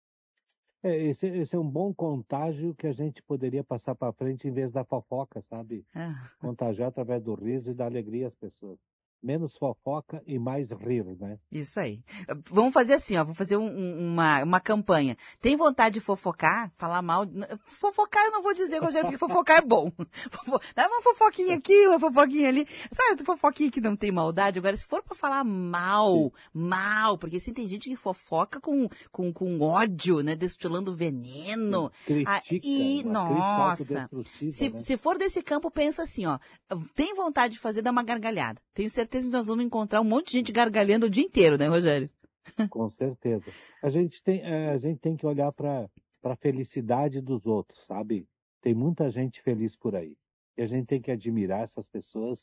É, esse, esse é um bom contágio que a gente poderia passar para frente em vez da fofoca, sabe? Ah. Contagiar através do riso e da alegria às pessoas. Menos fofoca e mais rir, né? Isso aí. Vamos fazer assim, ó, vou fazer um, um, uma, uma campanha. Tem vontade de fofocar? Falar mal? Fofocar eu não vou dizer, Rogério, porque fofocar é bom. Dá uma fofoquinha aqui, uma fofoquinha ali. Sabe, fofoquinha que não tem maldade. Agora, se for pra falar mal, mal, porque assim, tem gente que fofoca com, com, com ódio, né? Destilando veneno. Critica, ah, e, nossa, se, né? se for desse campo, pensa assim, ó. Tem vontade de fazer, dá uma gargalhada. Tenho certeza que nós vamos encontrar um monte de gente gargalhando o dia inteiro, né, Rogério? Com certeza. A gente tem, a gente tem que olhar para a felicidade dos outros, sabe? Tem muita gente feliz por aí. E a gente tem que admirar essas pessoas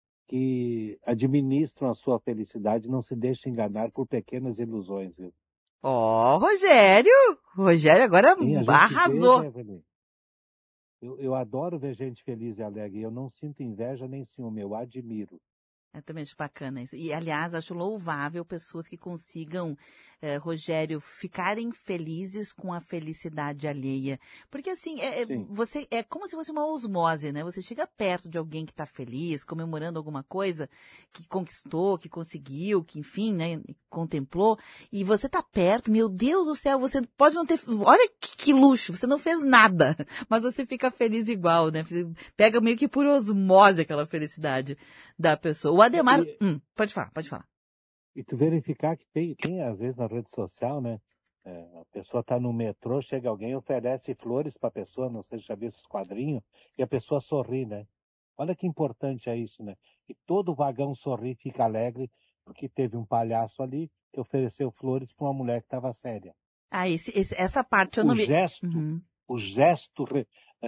que administram a sua felicidade e não se deixam enganar por pequenas ilusões, viu? Ó, oh, Rogério! Rogério agora Sim, arrasou. Vê, né, eu, eu adoro ver gente feliz e alegre. Eu não sinto inveja nem ciúme, eu admiro. Eu também acho bacana isso. E, aliás, acho louvável pessoas que consigam, eh, Rogério, ficarem felizes com a felicidade alheia. Porque, assim, é, você, é como se fosse uma osmose, né? Você chega perto de alguém que está feliz, comemorando alguma coisa que conquistou, que conseguiu, que, enfim, né, contemplou, e você está perto, meu Deus do céu, você pode não ter... Olha que, que luxo, você não fez nada, mas você fica feliz igual, né? Você pega meio que por osmose aquela felicidade da pessoa. O Ademar... E, hum, pode falar, pode falar. E tu verificar que tem, tem às vezes na rede social, né? É, a pessoa tá no metrô, chega alguém, oferece flores para a pessoa, não sei se já viu esses quadrinhos, e a pessoa sorri, né? Olha que importante é isso, né? E todo vagão sorri, fica alegre, porque teve um palhaço ali que ofereceu flores para uma mulher que estava séria. Ah, esse, esse, essa parte eu o não vi. Gesto, uhum. O gesto re,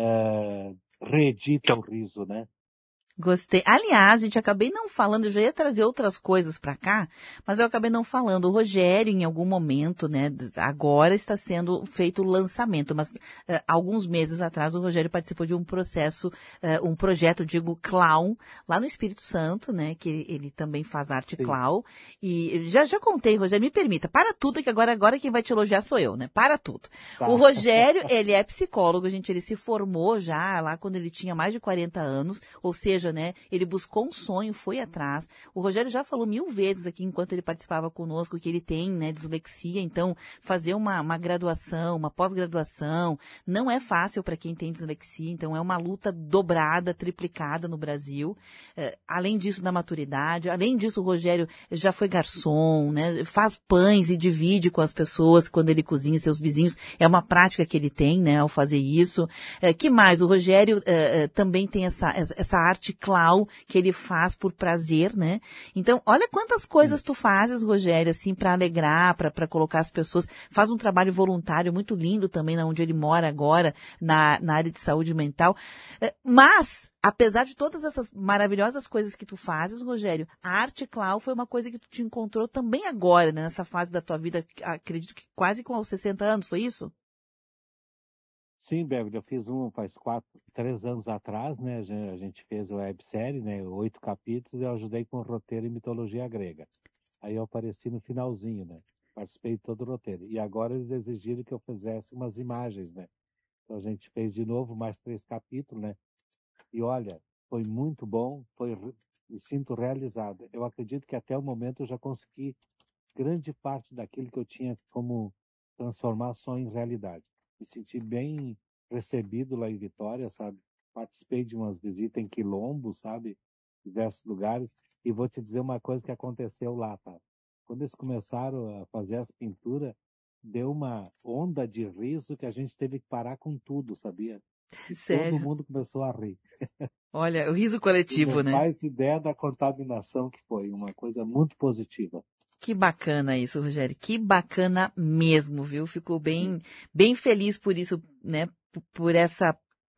uh, reedita o riso, né? Gostei. Aliás, gente, acabei não falando, eu já ia trazer outras coisas para cá, mas eu acabei não falando. O Rogério, em algum momento, né, agora está sendo feito o lançamento, mas uh, alguns meses atrás o Rogério participou de um processo, uh, um projeto, digo, clown, lá no Espírito Santo, né, que ele, ele também faz arte Sim. clown. E já, já contei, Rogério, me permita, para tudo, que agora, agora quem vai te elogiar sou eu, né, para tudo. Tá. O Rogério, ele é psicólogo, gente, ele se formou já lá quando ele tinha mais de quarenta anos, ou seja, né? Ele buscou um sonho, foi atrás. O Rogério já falou mil vezes aqui, enquanto ele participava conosco, que ele tem, né, dislexia. Então, fazer uma, uma graduação, uma pós-graduação, não é fácil para quem tem dislexia. Então, é uma luta dobrada, triplicada no Brasil. É, além disso, da maturidade. Além disso, o Rogério já foi garçom, né? Faz pães e divide com as pessoas quando ele cozinha seus vizinhos. É uma prática que ele tem, né, ao fazer isso. É, que mais? O Rogério é, é, também tem essa, essa arte clown que ele faz por prazer, né? Então, olha quantas coisas tu fazes, Rogério, assim, para alegrar, para colocar as pessoas. Faz um trabalho voluntário muito lindo também, na onde ele mora agora, na, na área de saúde mental. Mas, apesar de todas essas maravilhosas coisas que tu fazes, Rogério, a arte clown foi uma coisa que tu te encontrou também agora, né? Nessa fase da tua vida, acredito que quase com aos sessenta anos, foi isso? Sim, Beverly, eu fiz um faz quatro, três anos atrás, né? A gente fez a websérie, né? Oito capítulos, e eu ajudei com o roteiro em mitologia grega. Aí eu apareci no finalzinho, né? Participei de todo o roteiro. E agora eles exigiram que eu fizesse umas imagens, né? Então a gente fez de novo mais três capítulos, né? E olha, foi muito bom, foi, me sinto realizado. Eu acredito que até o momento eu já consegui grande parte daquilo que eu tinha como transformar sonho em realidade. Me senti bem recebido lá em Vitória, sabe? Participei de umas visitas em Quilombo, sabe? Diversos lugares. E vou te dizer uma coisa que aconteceu lá, tá? Quando eles começaram a fazer as pinturas, deu uma onda de riso que a gente teve que parar com tudo, sabia? E Sério? todo mundo começou a rir. Olha, o riso coletivo, e não né? faz ideia da contaminação que foi, uma coisa muito positiva. Que bacana isso, Rogério. Que bacana mesmo, viu? Fico bem, bem feliz por isso, né? Por essa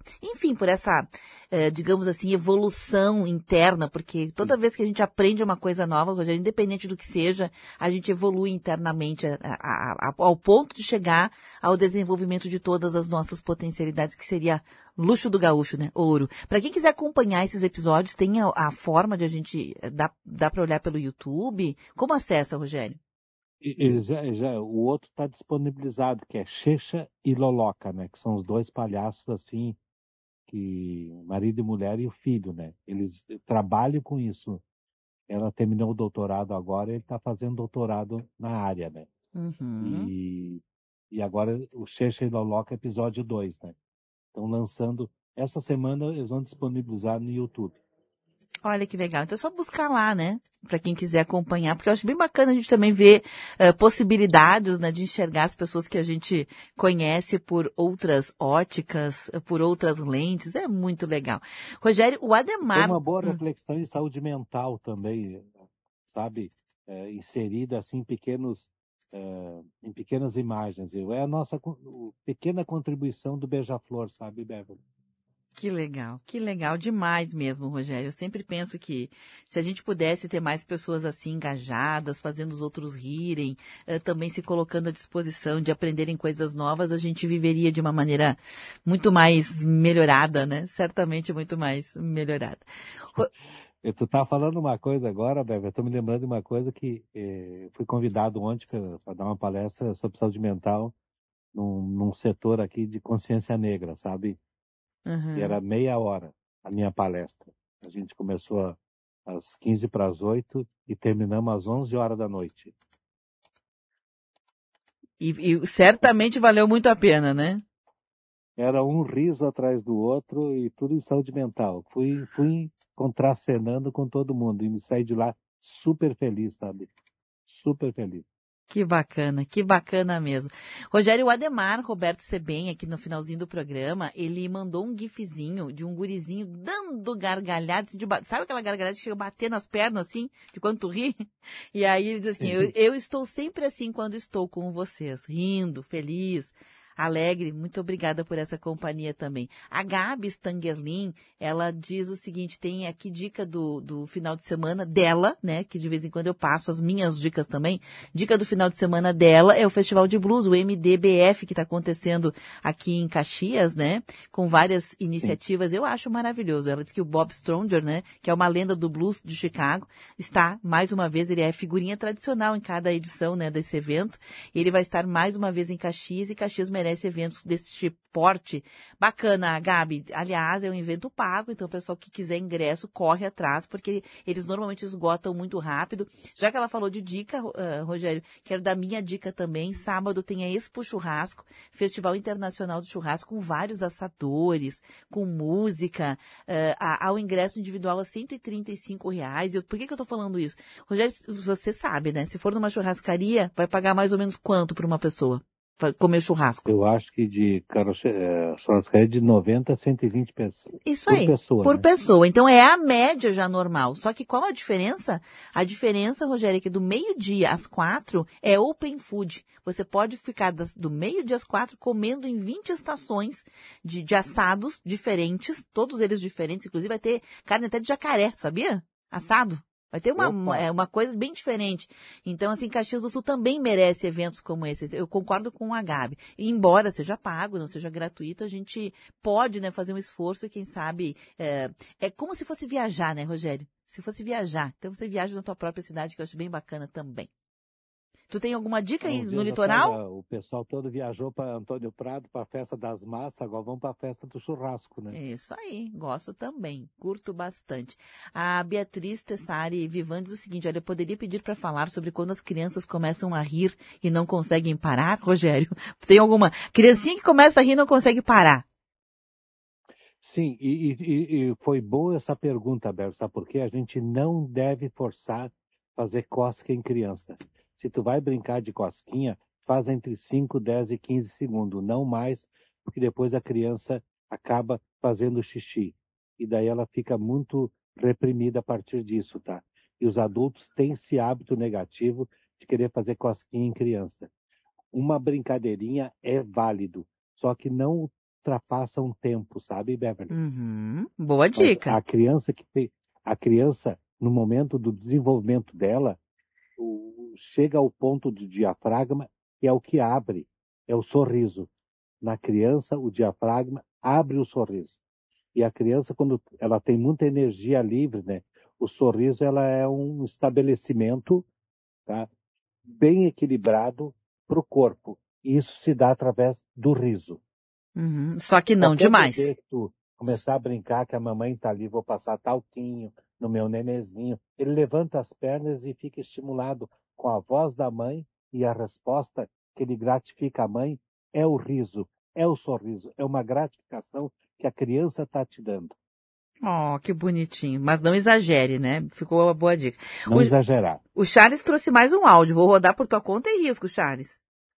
enfim, por essa, eh, digamos assim, evolução interna, porque toda vez que a gente aprende uma coisa nova, Rogério, independente do que seja, a gente evolui internamente a, a, a, ao ponto de chegar ao desenvolvimento de todas as nossas potencialidades, que seria luxo do gaúcho, né? Ouro. Para quem quiser acompanhar esses episódios, tem a, a forma de a gente, dá, dá para olhar pelo YouTube. Como acessa, Rogério? E, já, já, o outro está disponibilizado, que é Checha e Loloca, né? Que são os dois palhaços, assim, que marido e mulher e o filho, né? Eles trabalham com isso. Ela terminou o doutorado agora, ele está fazendo doutorado na área, né? Uhum. E, e agora o Checha e Loloca, episódio dois, né? Estão lançando, essa semana eles vão disponibilizar no YouTube. Olha que legal. Então é só buscar lá, né? Para quem quiser acompanhar, porque eu acho bem bacana a gente também ver uh, possibilidades, né, de enxergar as pessoas que a gente conhece por outras óticas, por outras lentes. É muito legal. Rogério, o Ademar... Tem uma boa reflexão em saúde mental também, sabe? É, inserida assim em pequenos, é, em pequenas imagens. É a nossa pequena contribuição do Beija-Flor, sabe, Beverly? Que legal, que legal demais mesmo, Rogério. Eu sempre penso que se a gente pudesse ter mais pessoas assim engajadas, fazendo os outros rirem, eh, também se colocando à disposição de aprenderem coisas novas, a gente viveria de uma maneira muito mais melhorada, né? Certamente muito mais melhorada. Ro... Tu tá falando uma coisa agora, Bebe, eu tô me lembrando de uma coisa que eh, fui convidado ontem para dar uma palestra sobre saúde mental num, num setor aqui de consciência negra, sabe? Uhum. E era meia hora a minha palestra. A gente começou às quinze para as oito e terminamos às onze horas da noite. E, e certamente valeu muito a pena, né? Era um riso atrás do outro e tudo em saúde mental. Fui, fui contracenando com todo mundo e me saí de lá super feliz, sabe? Super feliz. Que bacana, que bacana mesmo. Rogério, o Ademar Roberto Sebem, aqui no finalzinho do programa, ele mandou um gifzinho de um gurizinho dando gargalhada, de, sabe aquela gargalhada que chega a bater nas pernas, assim, de quando tu ri? E aí ele diz assim, eu, eu estou sempre assim quando estou com vocês, rindo, feliz, alegre. Muito obrigada por essa companhia também. A Gabi Stangerlin, ela diz o seguinte, tem aqui dica do, do final de semana dela, né, que de vez em quando eu passo as minhas dicas também. Dica do final de semana dela é o Festival de Blues, o M D B F, que está acontecendo aqui em Caxias, né, com várias iniciativas. Sim. Eu acho maravilhoso. Ela diz que o Bob Stronger, né, que é uma lenda do blues de Chicago, está, mais uma vez, ele é figurinha tradicional em cada edição, né, desse evento. Ele vai estar mais uma vez em Caxias e Caxias merece merece eventos desse porte. Bacana, Gabi. Aliás, é um evento pago, então o pessoal que quiser ingresso, corre atrás, porque eles normalmente esgotam muito rápido. Já que ela falou de dica, uh, Rogério, quero dar minha dica também. Sábado tem a Expo Churrasco, Festival Internacional do Churrasco, com vários assadores, com música. Uh, há o ingresso individual a cento e trinta e cinco reais. Eu, por que, que eu tô falando isso? Rogério, você sabe, né? Se for numa churrascaria, vai pagar mais ou menos quanto para uma pessoa comer churrasco? Eu acho que de churrascaria de noventa a cento e vinte pessoas. Isso por aí, pessoa, por né? pessoa. Então é a média já normal. Só que qual a diferença? A diferença, Rogério, é que do meio-dia às quatro é open food. Você pode ficar das, do meio-dia às quatro comendo em vinte estações de, de assados diferentes, todos eles diferentes. Inclusive vai ter carne até de jacaré, sabia? Assado. Vai ter uma, uma, uma coisa bem diferente. Então, assim, Caxias do Sul também merece eventos como esse. Eu concordo com a Gabi. E embora seja pago, não seja gratuito, a gente pode, né, fazer um esforço e, quem sabe, é, é como se fosse viajar, né, Rogério? Se fosse viajar. Então, você viaja na tua própria cidade, que eu acho bem bacana também. Tu tem alguma dica aí no litoral? Atrás, o pessoal todo viajou para Antônio Prado, para a festa das massas, agora vão para a festa do churrasco, né? Isso aí, gosto também, curto bastante. A Beatriz Tessari Vivan diz o seguinte, olha, eu poderia pedir para falar sobre quando as crianças começam a rir e não conseguem parar, Rogério? Tem alguma criancinha que começa a rir e não consegue parar? Sim, e, e, e foi boa essa pergunta, Berto, sabe por quê? A gente não deve forçar fazer cócega em criança. Se tu vai brincar de cosquinha, faz entre cinco, dez e quinze segundos, não mais, porque depois a criança acaba fazendo xixi. E daí ela fica muito reprimida a partir disso, tá? E os adultos têm esse hábito negativo de querer fazer cosquinha em criança. Uma brincadeirinha é válido, só que não ultrapassa um tempo, sabe, Beverly? Uhum. Boa dica. A, a criança que tem, a criança, no momento do desenvolvimento dela, o, chega ao ponto do diafragma, que é o que abre, é o sorriso. Na criança, o diafragma abre o sorriso. E a criança, quando ela tem muita energia livre, né? O sorriso, ela é um estabelecimento, tá? Bem equilibrado para o corpo. E isso se dá através do riso. Uhum. Só que não Qualquer demais. bebê que tu começar a brincar que a mamãe está ali, vou passar talquinho no meu nenezinho, ele levanta as pernas e fica estimulado com a voz da mãe, e a resposta que ele gratifica a mãe é o riso, é o sorriso, é uma gratificação que a criança está te dando. Oh, que bonitinho. Mas não exagere, né? Ficou uma boa dica. Não o, exagerar. O Charles trouxe mais um áudio. Vou rodar por tua conta e risco, Charles.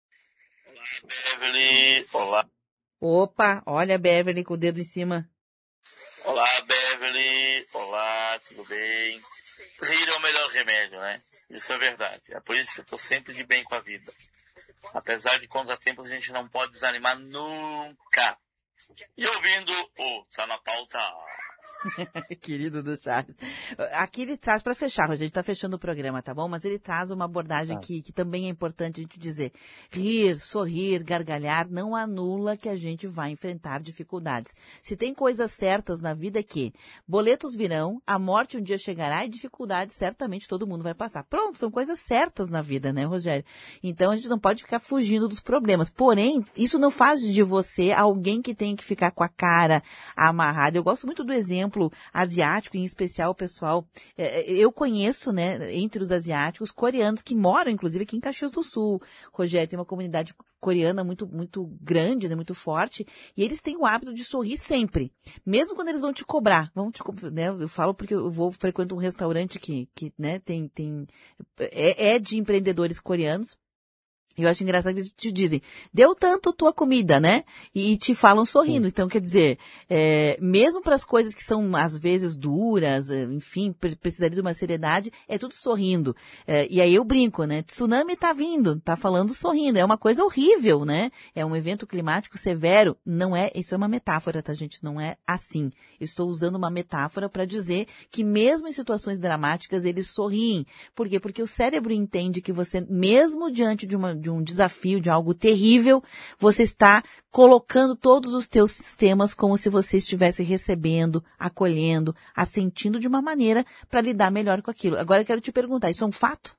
Olá, Beverly. Olá. Opa, olha a Beverly com o dedo em cima. Olá, Beverly. Olá, tudo bem? Rir é o melhor remédio, né? Isso é verdade. É por isso que eu tô sempre de bem com a vida. Apesar de contratempos, a gente não pode desanimar nunca. E ouvindo o Tá na Pauta. Querido do Charles. Aqui ele traz para fechar, a gente está fechando o programa, tá bom? Mas ele traz uma abordagem que, que também é importante a gente dizer. Rir, sorrir, gargalhar não anula que a gente vai enfrentar dificuldades. Se tem coisas certas na vida é que boletos virão, a morte um dia chegará e dificuldades certamente todo mundo vai passar. Pronto, são coisas certas na vida, né, Rogério? Então a gente não pode ficar fugindo dos problemas. Porém, isso não faz de você alguém que tem que ficar com a cara amarrada. Eu gosto muito do exemplo asiático, em especial o pessoal, eu conheço, né, entre os asiáticos, coreanos que moram, inclusive, aqui em Caxias do Sul. Rogério, tem uma comunidade coreana muito, muito grande, né, muito forte, e eles têm o hábito de sorrir sempre, mesmo quando eles vão te cobrar. Vão te, né, eu falo porque eu vou, frequento um restaurante que, que né, tem, tem, é, é de empreendedores coreanos. Eu acho engraçado que eles te dizem, deu tanto tua comida, né? E te falam sorrindo. Então, quer dizer, é, mesmo para as coisas que são, às vezes, duras, enfim, precisaria de uma seriedade, é tudo sorrindo. É, e aí eu brinco, né? Tsunami tá vindo, tá falando sorrindo. É uma coisa horrível, né? É um evento climático severo. Não é, isso é uma metáfora, tá, gente? Não é assim. Eu estou usando uma metáfora para dizer que mesmo em situações dramáticas, eles sorriem. Por quê? Porque o cérebro entende que você, mesmo diante de uma de um desafio, de algo terrível, você está colocando todos os teus sistemas como se você estivesse recebendo, acolhendo, assentindo de uma maneira para lidar melhor com aquilo. Agora eu quero te perguntar, isso é um fato?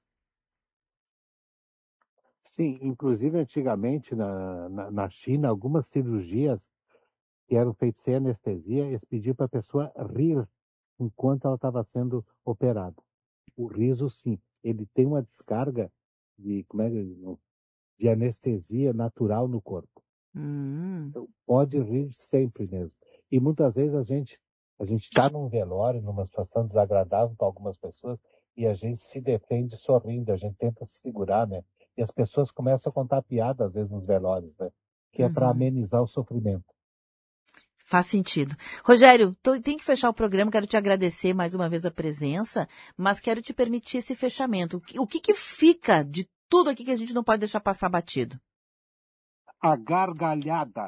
Sim, inclusive antigamente na, na, na China, algumas cirurgias que eram feitas sem anestesia, eles pediam para a pessoa rir enquanto ela estava sendo operada. O riso, sim, ele tem uma descarga de, como é que de anestesia natural no corpo. Hum. Então, pode rir sempre mesmo. E muitas vezes a gente a gente está num velório, numa situação desagradável para algumas pessoas, e a gente se defende sorrindo, a gente tenta se segurar, né? E as pessoas começam a contar piada, às vezes, nos velórios, né? Que é Uhum. para amenizar o sofrimento. Faz sentido. Rogério, tô, tem que fechar o programa, quero te agradecer mais uma vez a presença, mas quero te permitir esse fechamento. O que, o que, que fica de tudo aqui que a gente não pode deixar passar batido? A gargalhada.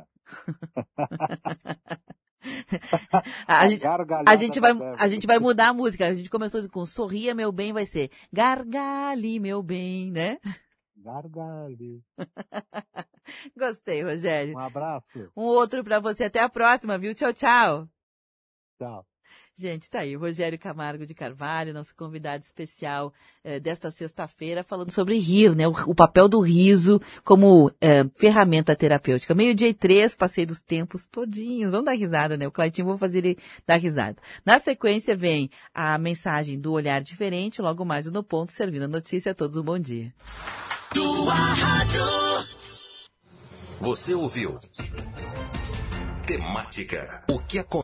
a, gente, a, gente vai, a gente vai mudar a música. A gente começou com Sorria, meu bem, vai ser Gargale, meu bem, né? Gargale. Gostei, Rogério. Um abraço. Um outro pra você. Até a próxima, viu? Tchau, tchau. Tchau. Gente, tá aí o Rogério Camargo de Carvalho, nosso convidado especial eh, desta sexta-feira, falando sobre rir, né? O, o papel do riso como eh, ferramenta terapêutica. Meio-dia e três, passei dos tempos todinhos. Vamos dar risada, né? O Claitinho, vou fazer ele dar risada. Na sequência vem a mensagem do Olhar Diferente, logo mais No Ponto, servindo a notícia. A todos um bom dia. Tua rádio. Você ouviu? Temática. O que acontece?